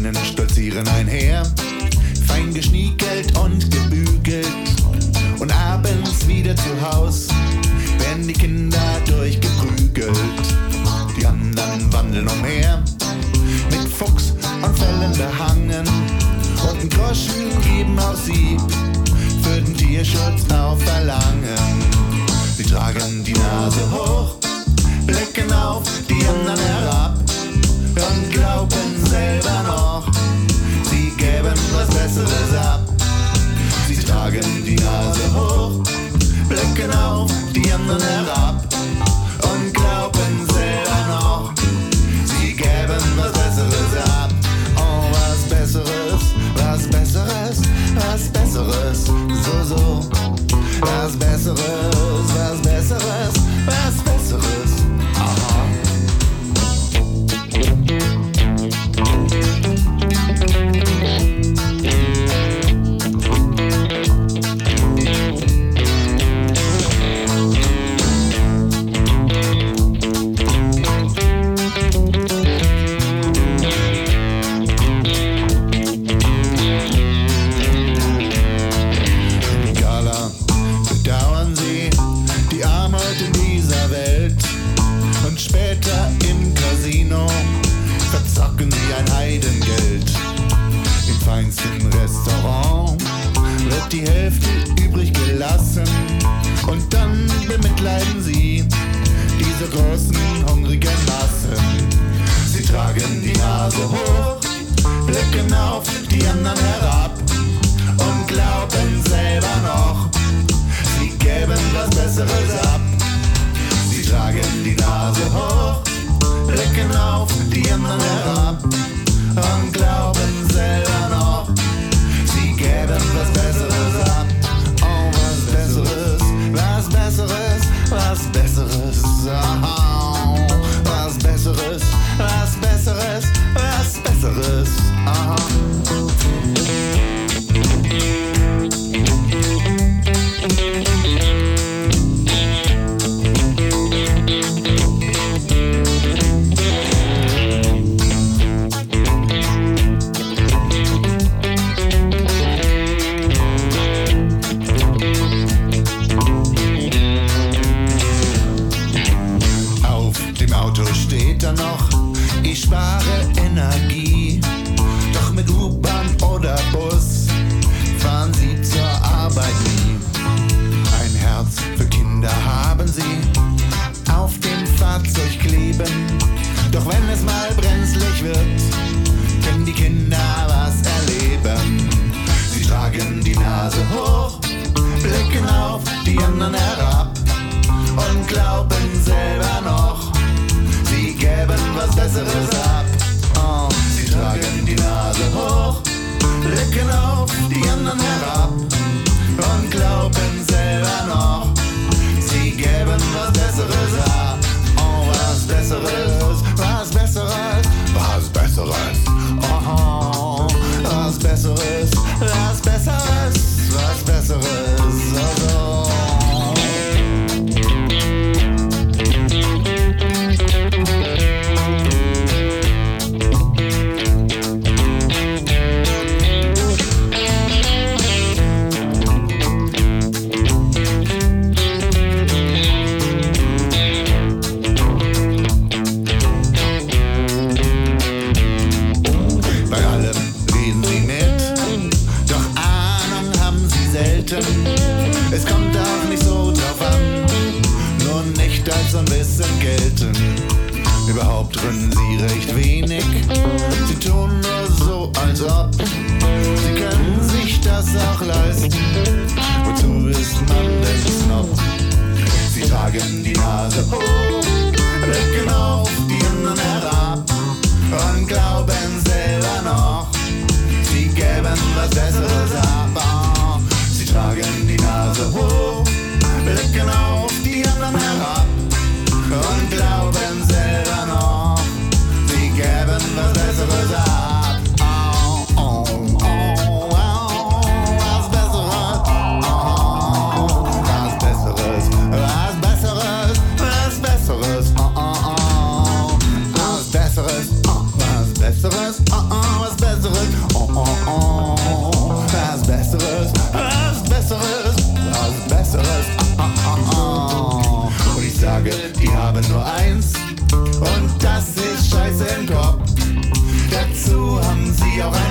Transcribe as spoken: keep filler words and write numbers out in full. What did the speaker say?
Freundinnen stolzieren einher, fein geschniekelt und gebügelt. Und abends wieder zu Haus werden die Kinder durchgeprügelt. Die anderen wandeln umher, mit Fuchs und Fellen behangen. Und einen Groschen geben auch sie für den Tierschutz auf Verlangen. Sie tragen die Nase hoch, blicken auf die anderen herab und glauben selber noch, sie gäben was Besseres ab. Sie tragen die Nase hoch, blicken auf die anderen herab und glauben selber noch, sie gäben was Besseres ab. Oh, was Besseres, was Besseres, was Besseres, so, so. Was Besseres, was Besseres, was Besseres, aha. Später im Casino verzocken sie ein Heidengeld. Im feinsten Restaurant wird die Hälfte übrig gelassen. Und dann bemitleiden sie diese großen, hungrigen Massen. Sie tragen die Nase hoch, blicken auf die anderen herab und glauben selber noch, sie gäben was Besseres ab. Sie tragen die Nase hoch, blicken auf die anderen herab und glauben selber noch, sie gäben was Besseres ab. Oh, was Besseres, was Besseres, was Besseres, oh, was Besseres, was Besseres, was Besseres, aha. Noch, ich spare Energie, doch mit U-Bahn oder Bus fahren sie zur Arbeit nie. Ein Herz für Kinder haben sie auf dem Fahrzeug kleben, doch wenn es mal brenzlig wird, können die Kinder was erleben. Sie tragen die Nase hoch, blicken auf die anderen herab und glauben selber noch, sie gäben was Besseres ab. Oh, sie tragen die Nase hoch, blicken auf die anderen herab und glauben selber noch, sie gäben was Besseres ab. Oh, was Besseres, was Besseres, was Besseres. Oh, was Besseres, was Besseres, was Besseres. Oh, oh. Es kommt auch nicht so drauf an, nur nicht als ein bisschen gelten. Überhaupt können sie recht wenig, sie tun nur so, als ob sie können sich das auch leisten. Wozu ist man denn Snob? Sie tragen die Nase hoch, blicken auf die anderen herab und glauben selber noch, sie gäben was Besseres ab. Sie tragen die Nase hoch, blicken auf die anderen herab und glauben selber noch, sie gäben was Besseres ab. Oh, oh, oh, oh, was Besseres, oh, was Besseres, was Besseres, was Besseres, oh, oh, oh, was Besseres, oh, was Besseres, oh, oh, was Besseres. haben nur eins und das ist Scheiße im Kopf. Dazu haben sie auch ein